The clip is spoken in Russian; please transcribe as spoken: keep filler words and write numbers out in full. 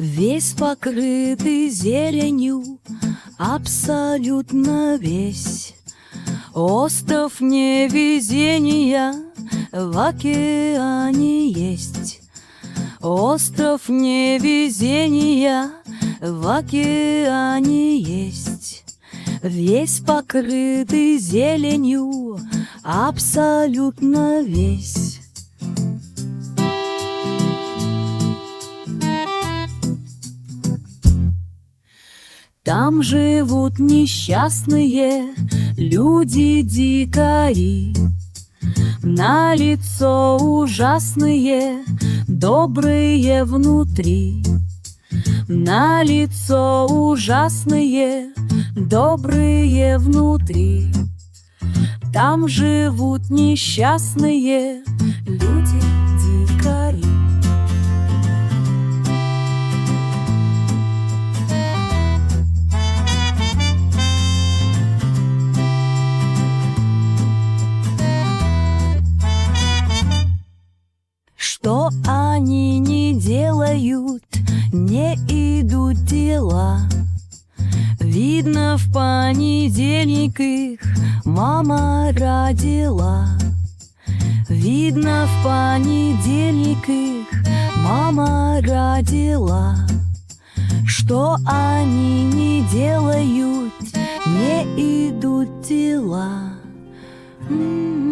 Весь покрытый зеленью, абсолютно весь. Остров невезения в океане есть. Остров невезения в океане есть. Весь покрытый зеленью, абсолютно весь. Там живут несчастные люди-дикари, на лицо ужасные, добрые внутри. На лицо ужасные, добрые внутри. Там живут несчастные люди-дикари. Что они не делают, не идут дела. Видно, в понедельник их мама родила. Видно, в понедельник их мама родила. Что они не делают, не идут дела. М-м-м.